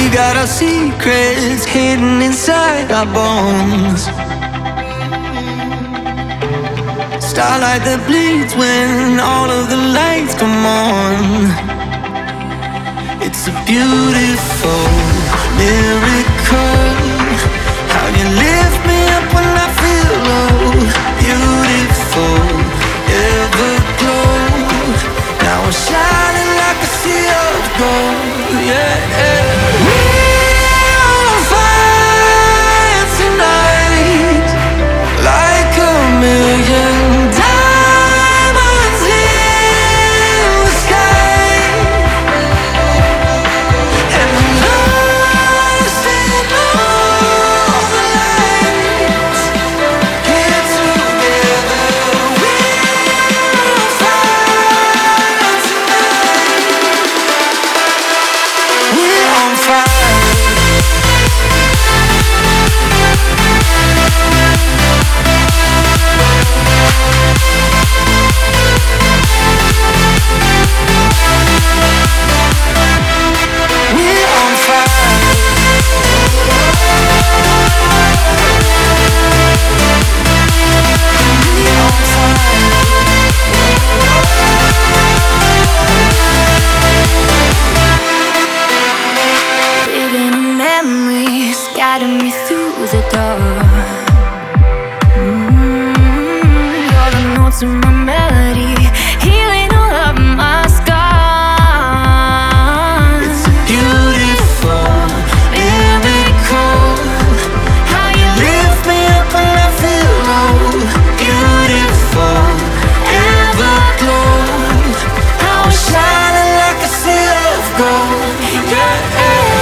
got our secrets hidden inside our bones. Starlight that bleeds when all of the lights come on. It's a beautiful miracle, how you lift me up when I feel low. Beautiful, everglow. Now we're shining like a sea of gold. Yeah, yeah. We're on fire tonight, like a million diamonds in the sky. And lost in all the lights, here together. We're on fire tonight. We're on fire. We're on fire. We're on fire. Living in memories, guiding me through the dark. You're the notes in my melody, healing all of my scars. It's a beautiful miracle, how you lift me up when I feel low. Beautiful, everglow, how we're shining like a sea of gold. Yeah.